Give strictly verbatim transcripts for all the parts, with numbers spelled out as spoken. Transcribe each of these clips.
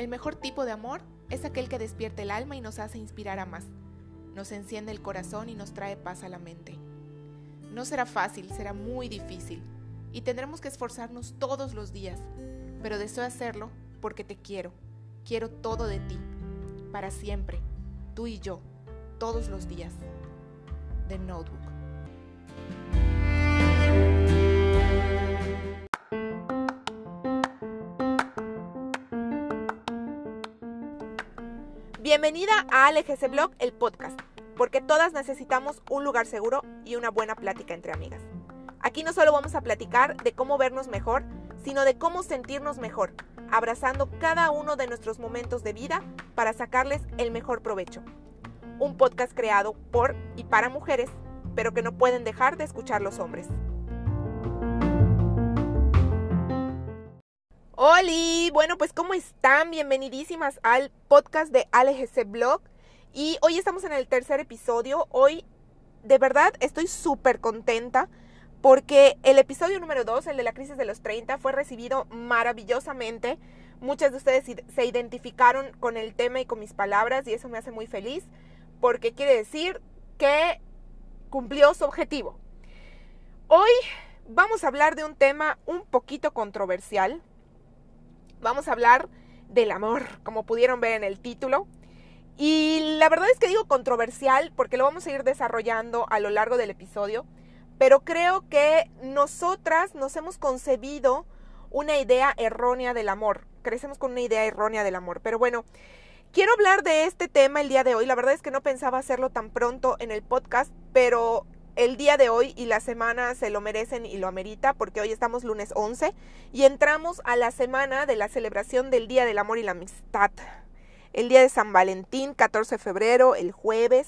El mejor tipo de amor es aquel que despierta el alma y nos hace inspirar a más, nos enciende el corazón y nos trae paz a la mente. No será fácil, será muy difícil y tendremos que esforzarnos todos los días, pero deseo hacerlo porque te quiero, quiero todo de ti, para siempre, tú y yo, todos los días. The Notebook. Bienvenida a A L G C Blog, el podcast, porque todas necesitamos un lugar seguro y una buena plática entre amigas. Aquí no solo vamos a platicar de cómo vernos mejor, sino de cómo sentirnos mejor, abrazando cada uno de nuestros momentos de vida para sacarles el mejor provecho. Un podcast creado por y para mujeres, pero que no pueden dejar de escuchar los hombres. ¡Holi! Bueno, pues ¿cómo están? Bienvenidísimas al podcast de A L G C Blog. Y hoy estamos en el tercer episodio. Hoy, de verdad, estoy súper contenta porque el episodio número dos, el de la crisis de los treinta, fue recibido maravillosamente. Muchas de ustedes se identificaron con el tema y con mis palabras y eso me hace muy feliz porque quiere decir que cumplió su objetivo. Hoy vamos a hablar de un tema un poquito controversial. Vamos a hablar del amor, como pudieron ver en el título. Y la verdad es que digo controversial porque lo vamos a ir desarrollando a lo largo del episodio. Pero creo que nosotras nos hemos concebido una idea errónea del amor. Crecemos con una idea errónea del amor. Pero bueno, quiero hablar de este tema el día de hoy. La verdad es que no pensaba hacerlo tan pronto en el podcast, pero el día de hoy y la semana se lo merecen y lo amerita porque hoy estamos lunes once y entramos a la semana de la celebración del Día del Amor y la Amistad. El día de San Valentín, catorce de febrero, el jueves.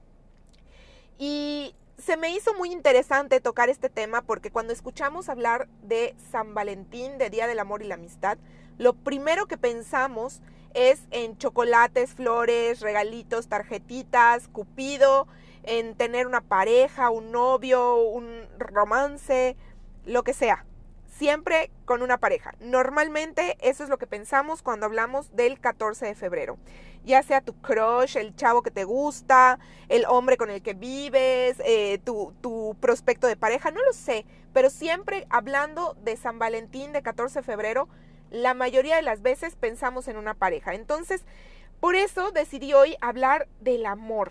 Y se me hizo muy interesante tocar este tema porque cuando escuchamos hablar de San Valentín, de Día del Amor y la Amistad, lo primero que pensamos es en chocolates, flores, regalitos, tarjetitas, cupido, en tener una pareja, un novio, un romance, lo que sea. Siempre con una pareja. Normalmente eso es lo que pensamos cuando hablamos del catorce de febrero. Ya sea tu crush, el chavo que te gusta, el hombre con el que vives, eh, tu, tu prospecto de pareja, no lo sé. Pero siempre hablando de San Valentín, de catorce de febrero, la mayoría de las veces pensamos en una pareja. Entonces, por eso decidí hoy hablar del amor.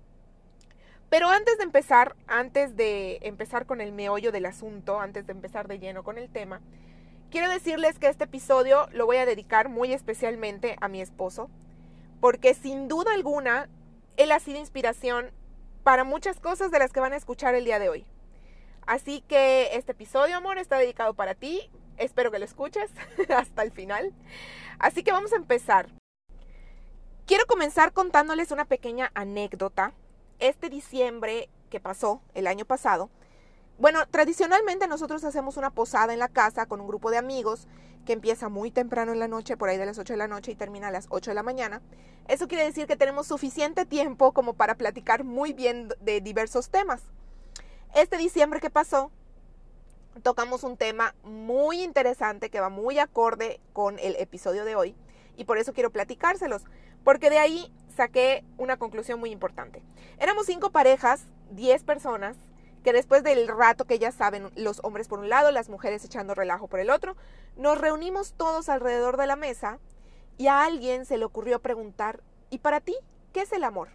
Pero antes de empezar, antes de empezar con el meollo del asunto, antes de empezar de lleno con el tema, quiero decirles que este episodio lo voy a dedicar muy especialmente a mi esposo, porque sin duda alguna, él ha sido inspiración para muchas cosas de las que van a escuchar el día de hoy. Así que este episodio, amor, está dedicado para ti. Espero que lo escuches hasta el final. Así que vamos a empezar. Quiero comenzar contándoles una pequeña anécdota. Este diciembre que pasó el año pasado, bueno, tradicionalmente nosotros hacemos una posada en la casa con un grupo de amigos que empieza muy temprano en la noche, por ahí de las ocho de la noche y termina a las ocho de la mañana. Eso quiere decir que tenemos suficiente tiempo como para platicar muy bien de diversos temas. Este diciembre que pasó, tocamos un tema muy interesante que va muy acorde con el episodio de hoy y por eso quiero platicárselos, porque de ahí saqué una conclusión muy importante. Éramos cinco parejas, diez personas, que después del rato que ya saben, los hombres por un lado, las mujeres echando relajo por el otro, nos reunimos todos alrededor de la mesa y a alguien se le ocurrió preguntar, ¿y para ti qué es el amor?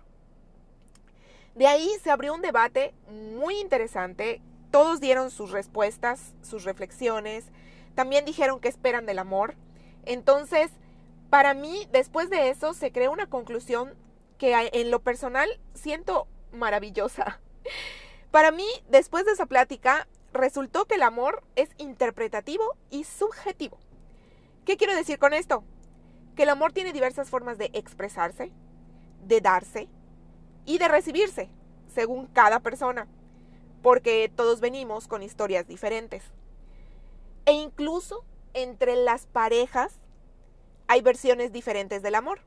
De ahí se abrió un debate muy interesante. Todos dieron sus respuestas, sus reflexiones, también dijeron qué esperan del amor. Entonces, para mí, después de eso, se creó una conclusión que en lo personal siento maravillosa. Para mí, después de esa plática, resultó que el amor es interpretativo y subjetivo. ¿Qué quiero decir con esto? Que el amor tiene diversas formas de expresarse, de darse y de recibirse, según cada persona, porque todos venimos con historias diferentes. E incluso entre las parejas hay versiones diferentes del amor.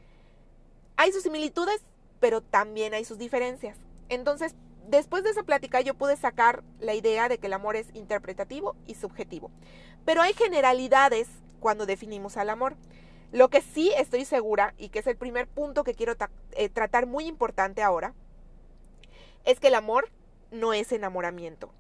Hay sus similitudes, pero también hay sus diferencias. Entonces, después de esa plática yo pude sacar la idea de que el amor es interpretativo y subjetivo. Pero hay generalidades cuando definimos al amor. Lo que sí estoy segura, y que es el primer punto que quiero eh, tratar muy importante ahora, es que el amor no es enamoramiento.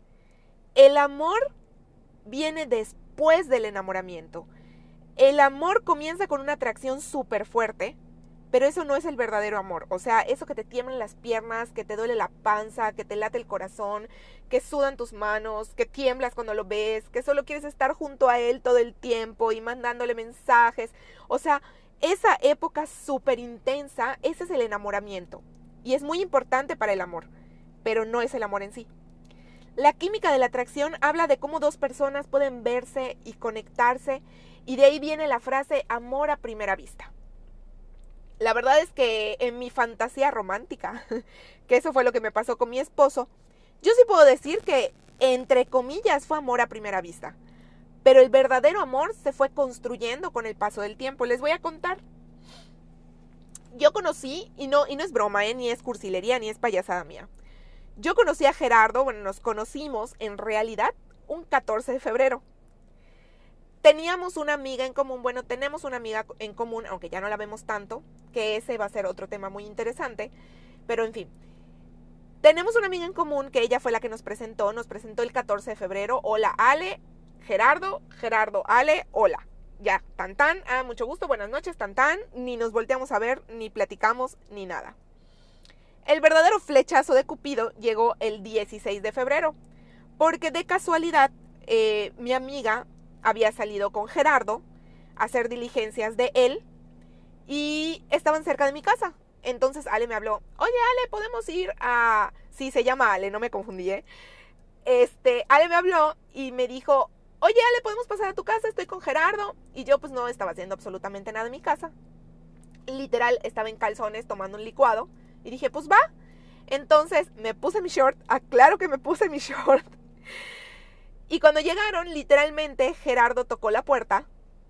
El amor viene después del enamoramiento. El amor comienza con una atracción súper fuerte, pero eso no es el verdadero amor. O sea, eso que te tiemblan las piernas, que te duele la panza, que te late el corazón, que sudan tus manos, que tiemblas cuando lo ves, que solo quieres estar junto a él todo el tiempo y mandándole mensajes. O sea, esa época súper intensa, ese es el enamoramiento. Y es muy importante para el amor, pero no es el amor en sí. La química de la atracción habla de cómo dos personas pueden verse y conectarse, y de ahí viene la frase amor a primera vista. La verdad es que en mi fantasía romántica, que eso fue lo que me pasó con mi esposo, yo sí puedo decir que, entre comillas, fue amor a primera vista. Pero el verdadero amor se fue construyendo con el paso del tiempo. Les voy a contar. Yo conocí, y no, y no es broma, ¿eh? Ni es cursilería, ni es payasada mía. Yo conocí a Gerardo, bueno, nos conocimos en realidad un catorce de febrero. Teníamos una amiga en común, bueno, tenemos una amiga en común, aunque ya no la vemos tanto, que ese va a ser otro tema muy interesante, pero en fin. Tenemos una amiga en común que ella fue la que nos presentó, nos presentó el catorce de febrero. Hola Ale, Gerardo, Gerardo, Ale, hola. Ya, tan tan, ah, mucho gusto, buenas noches, tan tan, ni nos volteamos a ver, ni platicamos, ni nada. El verdadero flechazo de Cupido llegó el dieciséis de febrero, porque de casualidad eh, mi amiga había salido con Gerardo a hacer diligencias de él y estaban cerca de mi casa. Entonces Ale me habló, oye Ale, ¿podemos ir a...? Sí, se llama Ale, no me confundí, ¿eh? Este, Ale me habló y me dijo, oye Ale, ¿podemos pasar a tu casa? Estoy con Gerardo. Y yo pues no estaba haciendo absolutamente nada en mi casa. Literal, estaba en calzones tomando un licuado. Y dije, pues va. Entonces me puse mi short. Aclaro que me puse mi short. Y cuando llegaron, literalmente, Gerardo tocó la puerta.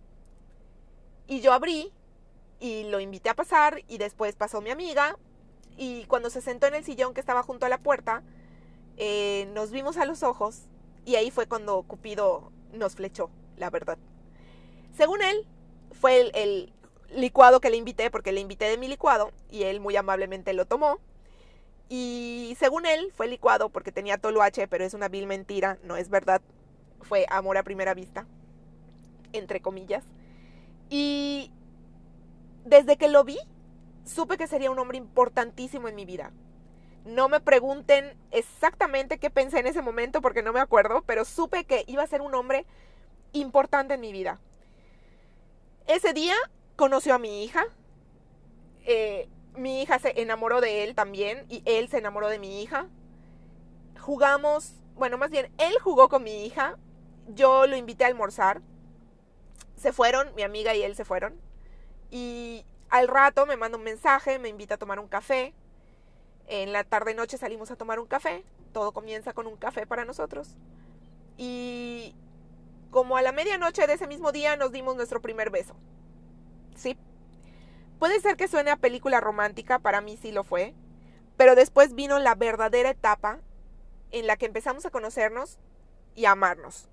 Y yo abrí. Y lo invité a pasar. Y después pasó mi amiga. Y cuando se sentó en el sillón que estaba junto a la puerta, eh, nos vimos a los ojos. Y ahí fue cuando Cupido nos flechó, la verdad. Según él, fue el, el licuado que le invité, porque le invité de mi licuado. Y él muy amablemente lo tomó. Y según él, fue licuado porque tenía toloache, pero es una vil mentira, no es verdad. Fue amor a primera vista, entre comillas. Y desde que lo vi, supe que sería un hombre importantísimo en mi vida. No me pregunten exactamente qué pensé en ese momento porque no me acuerdo, pero supe que iba a ser un hombre importante en mi vida. Ese día conoció a mi hija. Eh, mi hija se enamoró de él también y él se enamoró de mi hija. Jugamos, bueno, más bien, él jugó con mi hija. Yo lo invité a almorzar. Se fueron, mi amiga y él se fueron. Y al rato me manda un mensaje, me invita a tomar un café. En la tarde-noche salimos a tomar un café. Todo comienza con un café para nosotros. Y como a la medianoche de ese mismo día nos dimos nuestro primer beso. ¿Sí? Puede ser que suene a película romántica, para mí sí lo fue. Pero después vino la verdadera etapa en la que empezamos a conocernos y a amarnos.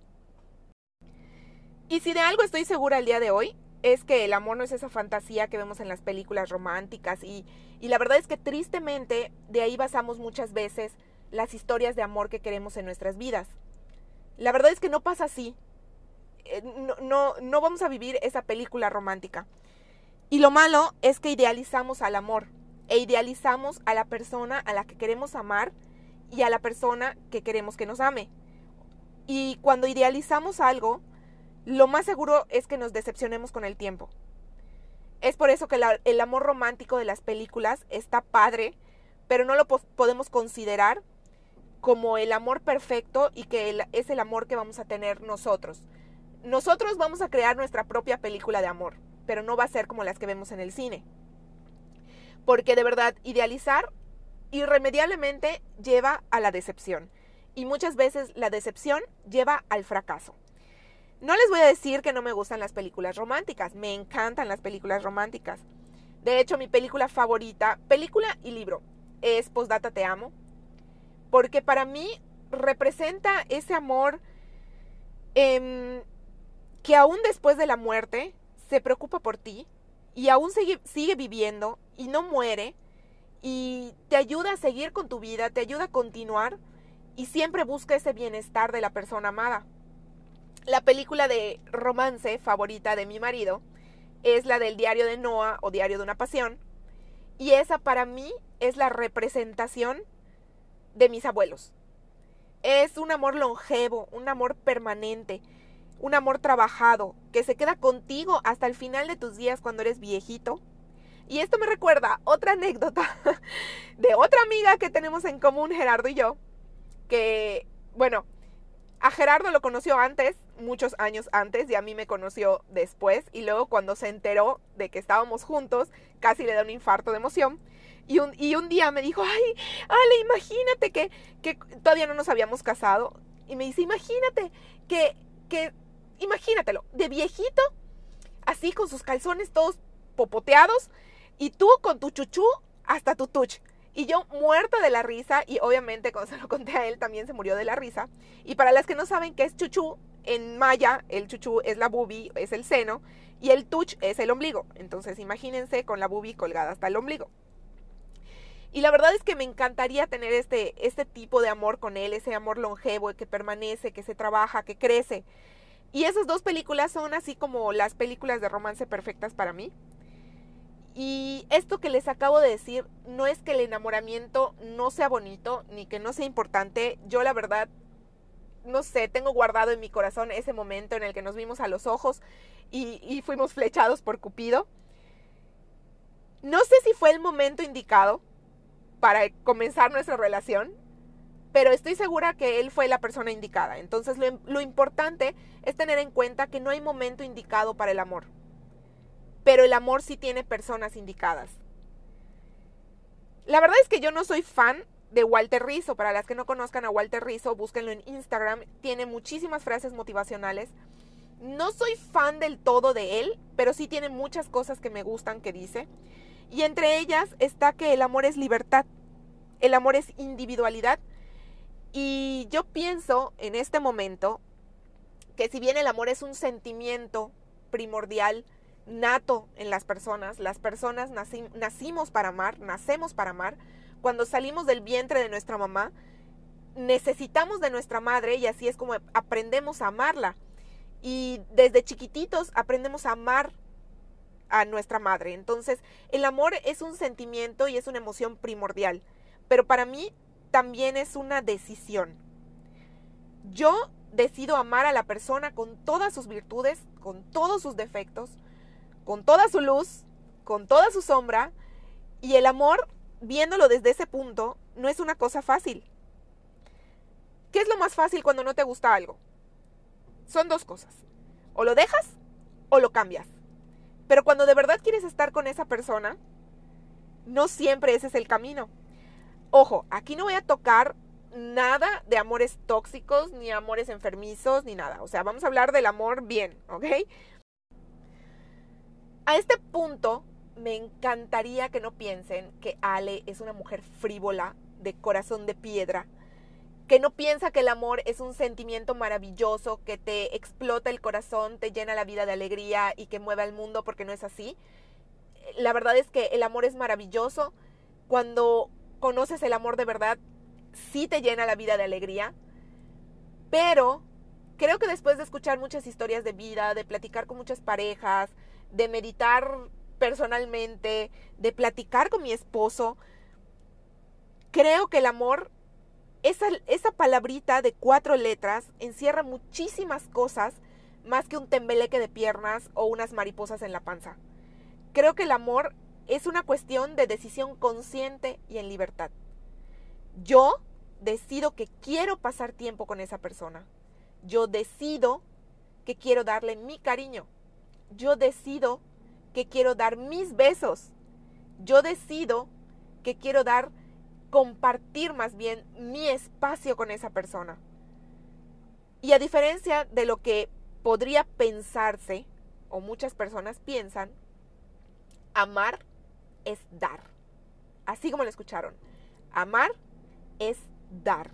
Y si de algo estoy segura el día de hoy, es que el amor no es esa fantasía que vemos en las películas románticas y, y la verdad es que tristemente de ahí basamos muchas veces las historias de amor que queremos en nuestras vidas. La verdad es que no pasa así. No, no, no vamos a vivir esa película romántica. Y lo malo es que idealizamos al amor e idealizamos a la persona a la que queremos amar y a la persona que queremos que nos ame. Y cuando idealizamos algo, lo más seguro es que nos decepcionemos con el tiempo. Es por eso que la, el amor romántico de las películas está padre, pero no lo po- podemos considerar como el amor perfecto y que el, es el amor que vamos a tener nosotros. Nosotros vamos a crear nuestra propia película de amor, pero no va a ser como las que vemos en el cine. Porque de verdad, idealizar irremediablemente lleva a la decepción. Y muchas veces la decepción lleva al fracaso. No les voy a decir que no me gustan las películas románticas. Me encantan las películas románticas. De hecho, mi película favorita, película y libro, es Postdata Te Amo. Porque para mí representa ese amor eh, que aún después de la muerte se preocupa por ti y aún sigue, sigue viviendo y no muere y te ayuda a seguir con tu vida, te ayuda a continuar y siempre busca ese bienestar de la persona amada. La película de romance favorita de mi marido es la del Diario de Noah o Diario de una Pasión, y esa para mí es la representación de mis abuelos. Es un amor longevo, un amor permanente, un amor trabajado, que se queda contigo hasta el final de tus días cuando eres viejito. Y esto me recuerda otra anécdota de otra amiga que tenemos en común, Gerardo y yo, que, bueno, a Gerardo lo conoció antes, muchos años antes, y a mí me conoció después, y luego cuando se enteró de que estábamos juntos, casi le da un infarto de emoción. Y un, y un día me dijo, ay, Ale, imagínate que, que todavía no nos habíamos casado. Y me dice, imagínate que, que, imagínatelo, de viejito, así con sus calzones todos popoteados, y tú con tu chuchú hasta tu tuch. Y yo muerta de la risa, y obviamente cuando se lo conté a él también se murió de la risa. Y para las que no saben qué es chuchú, en maya el chuchú es la boobie, es el seno, y el tuch es el ombligo. Entonces imagínense con la boobie colgada hasta el ombligo. Y la verdad es que me encantaría tener este, este tipo de amor con él, ese amor longevo que permanece, que se trabaja, que crece. Y esas dos películas son así como las películas de romance perfectas para mí. Y esto que les acabo de decir no es que el enamoramiento no sea bonito ni que no sea importante. Yo la verdad, no sé, tengo guardado en mi corazón ese momento en el que nos vimos a los ojos y, y fuimos flechados por Cupido. No sé si fue el momento indicado para comenzar nuestra relación, pero estoy segura que él fue la persona indicada. Entonces lo, lo importante es tener en cuenta que no hay momento indicado para el amor, pero el amor sí tiene personas indicadas. La verdad es que yo no soy fan de Walter Rizzo. Para las que no conozcan a Walter Rizzo, búsquenlo en Instagram, tiene muchísimas frases motivacionales. No soy fan del todo de él, pero sí tiene muchas cosas que me gustan que dice. Y entre ellas está que el amor es libertad, el amor es individualidad. Y yo pienso en este momento que si bien el amor es un sentimiento primordial, nato en las personas, las personas nací, nacimos para amar, nacemos para amar. Cuando salimos del vientre de nuestra mamá, necesitamos de nuestra madre y así es como aprendemos a amarla. Y desde chiquititos aprendemos a amar a nuestra madre. Entonces, el amor es un sentimiento y es una emoción primordial. Pero para mí también es una decisión. Yo decido amar a la persona con todas sus virtudes, con todos sus defectos, con toda su luz, con toda su sombra. Y el amor, viéndolo desde ese punto, no es una cosa fácil. ¿Qué es lo más fácil cuando no te gusta algo? Son dos cosas. O lo dejas o lo cambias. Pero cuando de verdad quieres estar con esa persona, no siempre ese es el camino. Ojo, aquí no voy a tocar nada de amores tóxicos, ni amores enfermizos, ni nada. O sea, vamos a hablar del amor bien, ¿ok? A este punto, me encantaría que no piensen que Ale es una mujer frívola, de corazón de piedra, que no piensa que el amor es un sentimiento maravilloso, que te explota el corazón, te llena la vida de alegría y que mueve al mundo, porque no es así. La verdad es que el amor es maravilloso. Cuando conoces el amor de verdad, sí te llena la vida de alegría. Pero creo que después de escuchar muchas historias de vida, de platicar con muchas parejas, de meditar personalmente, de platicar con mi esposo, creo que el amor, esa, esa palabrita de cuatro letras, encierra muchísimas cosas más que un tembeleque de piernas o unas mariposas en la panza. Creo que el amor es una cuestión de decisión consciente y en libertad. Yo decido que quiero pasar tiempo con esa persona. Yo decido que quiero darle mi cariño. Yo decido que quiero dar mis besos. Yo decido que quiero dar, compartir más bien mi espacio con esa persona. Y a diferencia de lo que podría pensarse, o muchas personas piensan, amar es dar. Así como lo escucharon. Amar es dar.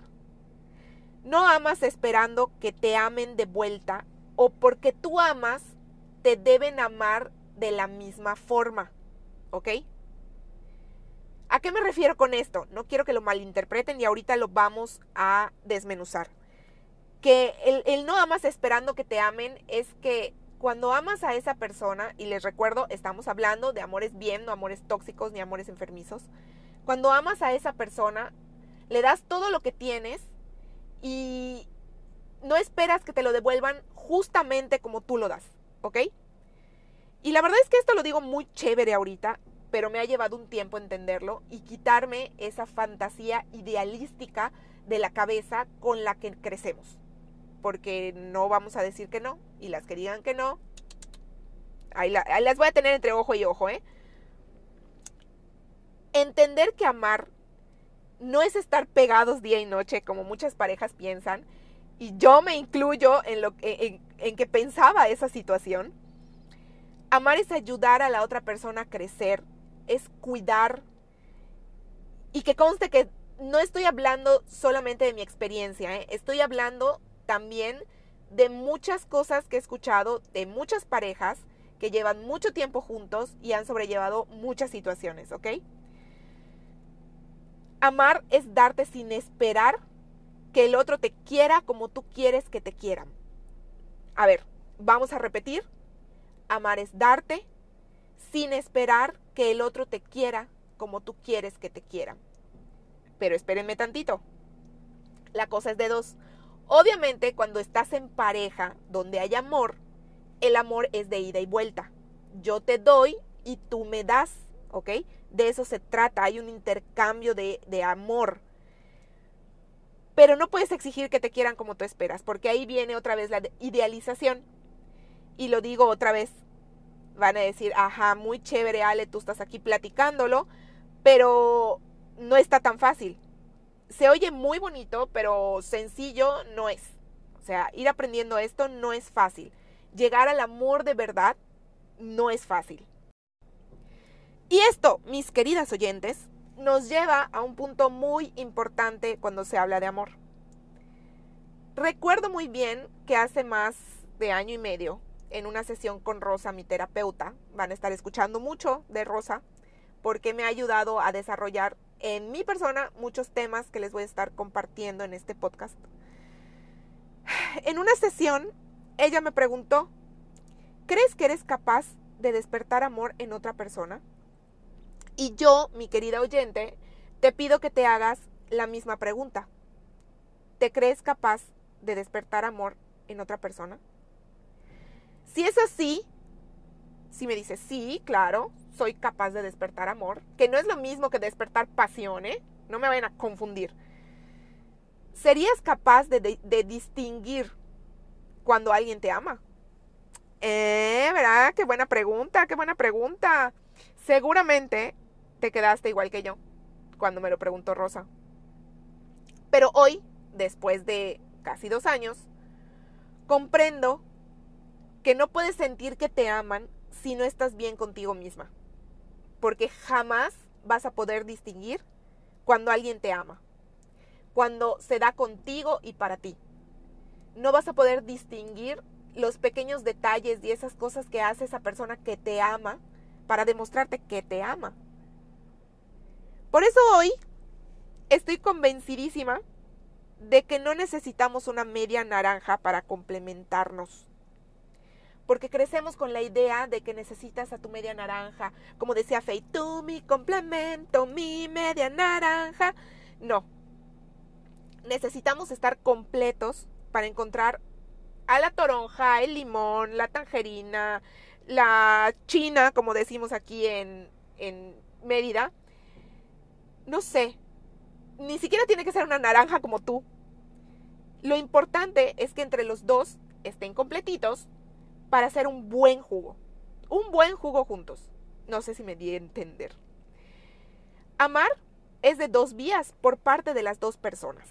No amas esperando que te amen de vuelta, o porque tú amas, te deben amar de la misma forma, ¿ok? ¿A qué me refiero con esto? No quiero que lo malinterpreten y ahorita lo vamos a desmenuzar. Que el, el no amas esperando que te amen es que cuando amas a esa persona, y les recuerdo, estamos hablando de amores bien, no amores tóxicos ni amores enfermizos. Cuando amas a esa persona, le das todo lo que tienes y no esperas que te lo devuelvan justamente como tú lo das, ¿ok? Y la verdad es que esto lo digo muy chévere ahorita, pero me ha llevado un tiempo entenderlo y quitarme esa fantasía idealística de la cabeza con la que crecemos. Porque no vamos a decir que no, y las que digan que no, ahí, la, ahí las voy a tener entre ojo y ojo, ¿eh? Entender que amar no es estar pegados día y noche, como muchas parejas piensan, y yo me incluyo en, lo, en, en que pensaba esa situación. Amar es ayudar a la otra persona a crecer, es cuidar, y que conste que no estoy hablando solamente de mi experiencia, ¿eh? Estoy hablando también de muchas cosas que he escuchado de muchas parejas que llevan mucho tiempo juntos y han sobrellevado muchas situaciones, ¿ok? Amar es darte sin esperar que el otro te quiera como tú quieres que te quieran. A ver, vamos a repetir. Amar es darte sin esperar que el otro te quiera como tú quieres que te quieran. Pero espérenme tantito. La cosa es de dos. Obviamente, cuando estás en pareja donde hay amor, el amor es de ida y vuelta. Yo te doy y tú me das, ¿ok? De eso se trata, hay un intercambio de, de amor. Pero no puedes exigir que te quieran como tú esperas, porque ahí viene otra vez la idealización. Y lo digo otra vez, van a decir, ajá, muy chévere, Ale, tú estás aquí platicándolo, pero no está tan fácil. Se oye muy bonito, pero sencillo no es. O sea, ir aprendiendo esto no es fácil. Llegar al amor de verdad no es fácil. Y esto, mis queridas oyentes, nos lleva a un punto muy importante cuando se habla de amor. Recuerdo muy bien que hace más de año y medio, en una sesión con Rosa, mi terapeuta, van a estar escuchando mucho de Rosa, porque me ha ayudado a desarrollar en mi persona muchos temas que les voy a estar compartiendo en este podcast. En una sesión, ella me preguntó, ¿crees que eres capaz de despertar amor en otra persona? Y yo, mi querida oyente, te pido que te hagas la misma pregunta. ¿Te crees capaz de despertar amor en otra persona? Si es así, si me dices, sí, claro, soy capaz de despertar amor, que no es lo mismo que despertar pasión, ¿eh? No me vayan a confundir. ¿Serías capaz de, de, de distinguir cuando alguien te ama? Eh, ¿verdad? Qué buena pregunta, qué buena pregunta. Seguramente te quedaste igual que yo cuando me lo preguntó Rosa. Pero hoy, después de casi dos años, comprendo que no puedes sentir que te aman si no estás bien contigo misma. Porque jamás vas a poder distinguir cuando alguien te ama. Cuando se da contigo y para ti. No vas a poder distinguir los pequeños detalles y esas cosas que hace esa persona que te ama para demostrarte que te ama. Por eso hoy estoy convencidísima de que no necesitamos una media naranja para complementarnos. Porque crecemos con la idea de que necesitas a tu media naranja. Como decía Faye, tú mi complemento, mi media naranja. No. Necesitamos estar completos para encontrar a la toronja, el limón, la tangerina, la china, como decimos aquí en, en Mérida. No sé. Ni siquiera tiene que ser una naranja como tú. Lo importante es que entre los dos estén completitos para hacer un buen jugo. Un buen jugo juntos. No sé si me di a entender. Amar es de dos vías por parte de las dos personas.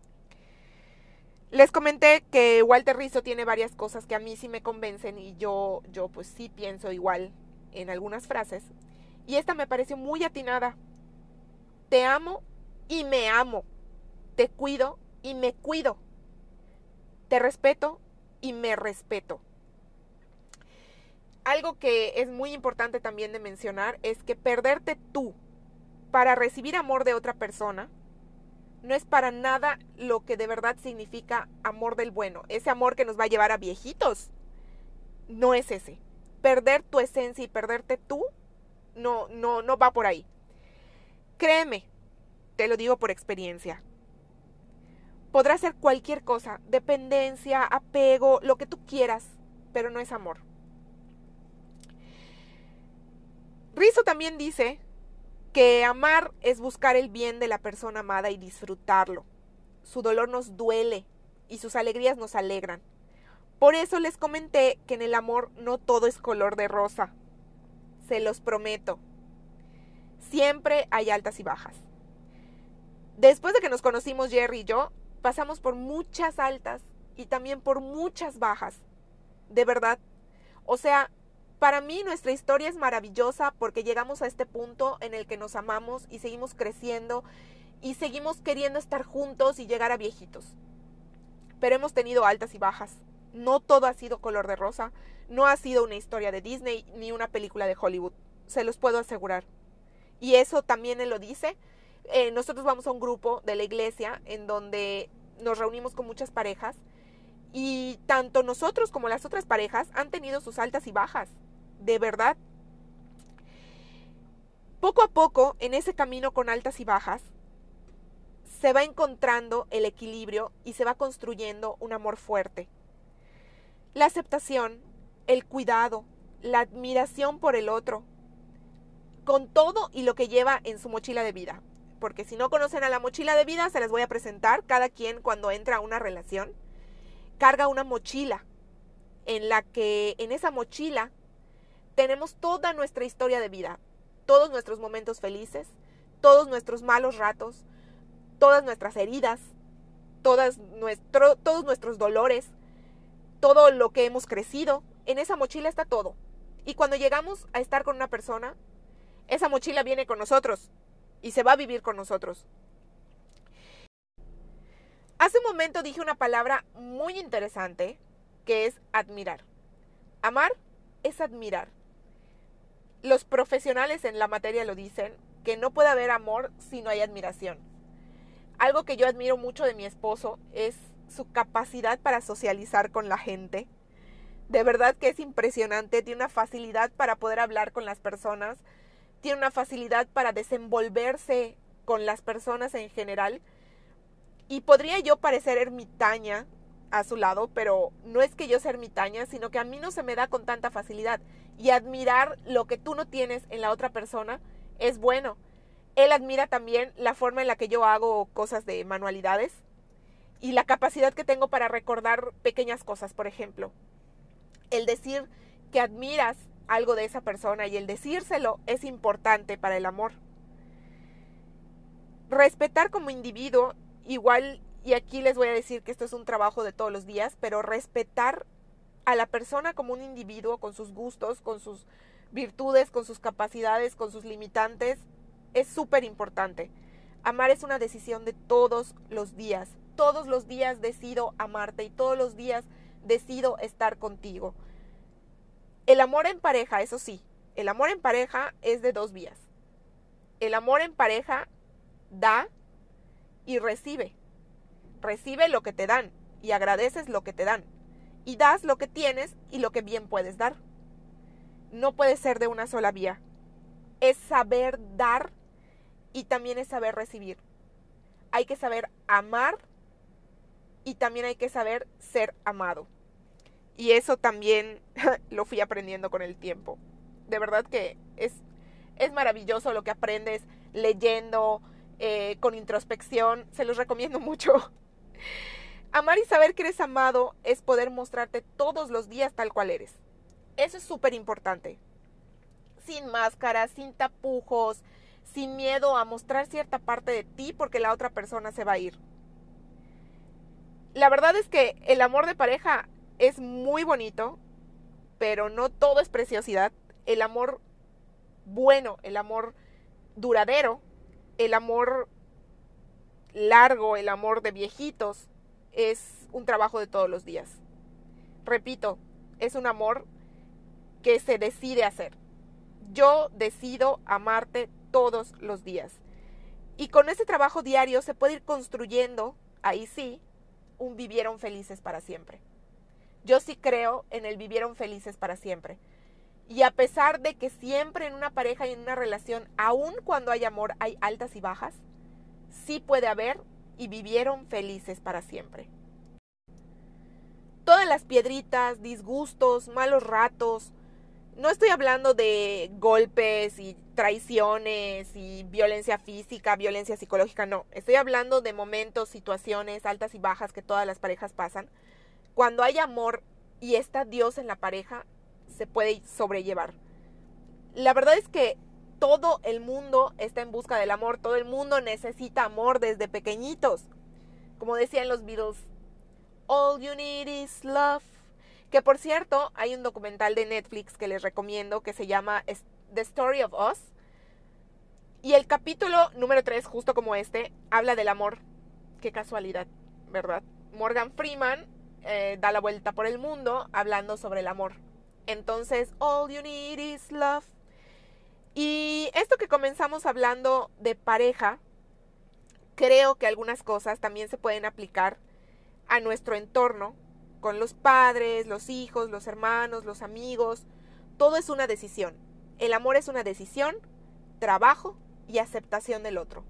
Les comenté que Walter Rizzo tiene varias cosas que a mí sí me convencen y yo, yo pues sí pienso igual en algunas frases. Y esta me pareció muy atinada. Te amo y me amo. Te cuido y me cuido. Te respeto y me respeto. algo que es muy importante también de mencionar es que perderte tú para recibir amor de otra persona no es para nada lo que de verdad significa amor del bueno. Ese amor que nos va a llevar a viejitos, no es ese. Perder tu esencia y perderte tú, no, no, no va por ahí. Créeme, te lo digo por experiencia. Podrá ser cualquier cosa, dependencia, apego, lo que tú quieras, pero no es amor. Rizzo también dice que amar es buscar el bien de la persona amada y disfrutarlo. Su dolor nos duele y sus alegrías nos alegran. Por eso les comenté que en el amor no todo es color de rosa. Se los prometo. Siempre hay altas y bajas. Después de que nos conocimos Jerry y yo, pasamos por muchas altas y también por muchas bajas. De verdad. O sea, para mí nuestra historia es maravillosa porque llegamos a este punto en el que nos amamos y seguimos creciendo y seguimos queriendo estar juntos y llegar a viejitos. Pero hemos tenido altas y bajas. No todo ha sido color de rosa. No ha sido una historia de Disney ni una película de Hollywood. Se los puedo asegurar. Y eso también él lo dice. Eh, nosotros vamos a un grupo de la iglesia en donde nos reunimos con muchas parejas y tanto nosotros como las otras parejas han tenido sus altas y bajas. De verdad. Poco a poco, en ese camino con altas y bajas, se va encontrando el equilibrio y se va construyendo un amor fuerte. La aceptación, el cuidado, la admiración por el otro, con todo y lo que lleva en su mochila de vida. Porque si no conocen a la mochila de vida, se las voy a presentar. Cada quien cuando entra a una relación, carga una mochila en la que en esa mochila tenemos toda nuestra historia de vida, todos nuestros momentos felices, todos nuestros malos ratos, todas nuestras heridas, todas nuestro, todos nuestros dolores, todo lo que hemos crecido. En esa mochila está todo. Y cuando llegamos a estar con una persona, esa mochila viene con nosotros y se va a vivir con nosotros. Hace un momento dije una palabra muy interesante que es admirar. Amar es admirar. Los profesionales en la materia lo dicen, que no puede haber amor si no hay admiración. Algo que yo admiro mucho de mi esposo es su capacidad para socializar con la gente. De verdad que es impresionante, tiene una facilidad para poder hablar con las personas, tiene una facilidad para desenvolverse con las personas en general. Y podría yo parecer ermitaña a su lado, pero no es que yo sea ermitaña, sino que a mí no se me da con tanta facilidad. Y admirar lo que tú no tienes en la otra persona es bueno. Él admira también la forma en la que yo hago cosas de manualidades y la capacidad que tengo para recordar pequeñas cosas, por ejemplo. El decir que admiras algo de esa persona y el decírselo es importante para el amor. Respetar como individuo, igual, y aquí les voy a decir que esto es un trabajo de todos los días, pero respetar a la persona como un individuo, con sus gustos, con sus virtudes, con sus capacidades, con sus limitantes, es súper importante. Amar es una decisión de todos los días. Todos los días decido amarte y todos los días decido estar contigo. El amor en pareja, eso sí, el amor en pareja es de dos vías. El amor en pareja da y recibe. Recibe lo que te dan y agradeces lo que te dan. Y das lo que tienes y lo que bien puedes dar. No puede ser de una sola vía. Es saber dar y también es saber recibir. Hay que saber amar y también hay que saber ser amado. Y eso también lo fui aprendiendo con el tiempo. De verdad que es, es maravilloso lo que aprendes leyendo, eh, con introspección. Se los recomiendo mucho. Amar y saber que eres amado es poder mostrarte todos los días tal cual eres. Eso es súper importante. Sin máscaras, sin tapujos, sin miedo a mostrar cierta parte de ti porque la otra persona se va a ir. La verdad es que el amor de pareja es muy bonito, pero no todo es preciosidad. El amor bueno, el amor duradero, el amor largo, el amor de viejitos, es un trabajo de todos los días. Repito, es un amor que se decide hacer. Yo decido amarte todos los días. Y con ese trabajo diario se puede ir construyendo, ahí sí, un vivieron felices para siempre. Yo sí creo en el vivieron felices para siempre. Y a pesar de que siempre en una pareja y en una relación, aun cuando hay amor, hay altas y bajas, sí puede haber y vivieron felices para siempre. Todas las piedritas, disgustos, malos ratos, no estoy hablando de golpes y traiciones y violencia física, violencia psicológica, no. Estoy hablando de momentos, situaciones, altas y bajas que todas las parejas pasan. Cuando hay amor y está Dios en la pareja, se puede sobrellevar. La verdad es que todo el mundo está en busca del amor, todo el mundo necesita amor desde pequeñitos. Como decían los Beatles, all you need is love. Que por cierto, hay un documental de Netflix que les recomiendo que se llama The Story of Us. Y el capítulo número tres, justo como este, habla del amor. Qué casualidad, ¿verdad? Morgan Freeman eh, da la vuelta por el mundo hablando sobre el amor. Entonces, all you need is love. Y esto que comenzamos hablando de pareja, creo que algunas cosas también se pueden aplicar a nuestro entorno, con los padres, los hijos, los hermanos, los amigos. Todo es una decisión. El amor es una decisión, trabajo y aceptación del otro.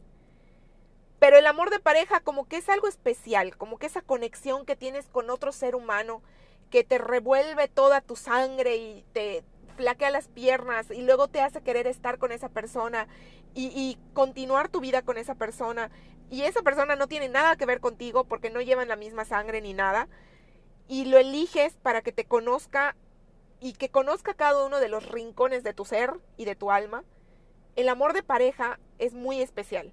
Pero el amor de pareja como que es algo especial, como que esa conexión que tienes con otro ser humano que te revuelve toda tu sangre y te flaquea las piernas y luego te hace querer estar con esa persona y, y continuar tu vida con esa persona. Y esa persona no tiene nada que ver contigo porque no llevan la misma sangre ni nada. Y lo eliges para que te conozca y que conozca cada uno de los rincones de tu ser y de tu alma. El amor de pareja es muy especial.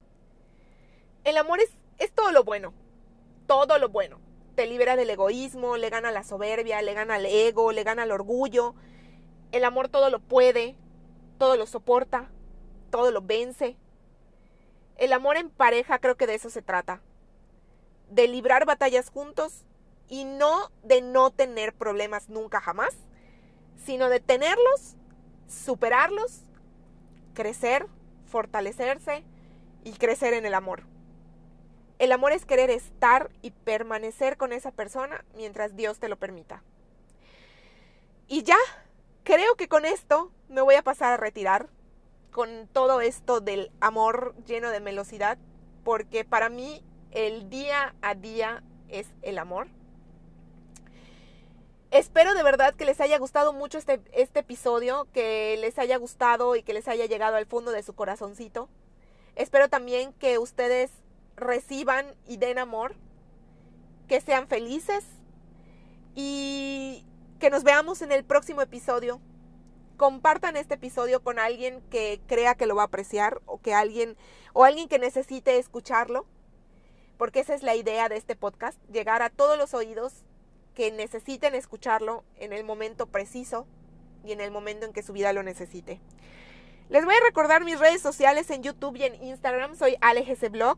El amor es, es todo lo bueno, todo lo bueno. Te libera del egoísmo, le gana la soberbia, le gana el ego, le gana el orgullo. El amor todo lo puede, todo lo soporta, todo lo vence. El amor en pareja creo que de eso se trata. De librar batallas juntos y no de no tener problemas nunca jamás, sino de tenerlos, superarlos, crecer, fortalecerse y crecer en el amor. El amor es querer estar y permanecer con esa persona mientras Dios te lo permita. Y ya, creo que con esto me voy a pasar a retirar, con todo esto del amor lleno de melosidad, porque para mí el día a día es el amor. Espero de verdad que les haya gustado mucho este, este episodio, que les haya gustado y que les haya llegado al fondo de su corazoncito. Espero también que ustedes reciban y den amor, que sean felices y que nos veamos en el próximo episodio. Compartan este episodio con alguien que crea que lo va a apreciar o que alguien o alguien que necesite escucharlo, porque esa es la idea de este podcast, llegar a todos los oídos que necesiten escucharlo en el momento preciso y en el momento en que su vida lo necesite. Les voy a recordar mis redes sociales en YouTube y en Instagram. Soy Ale G C Blog.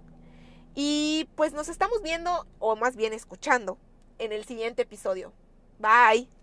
Y pues nos estamos viendo, o más bien escuchando, en el siguiente episodio. Bye.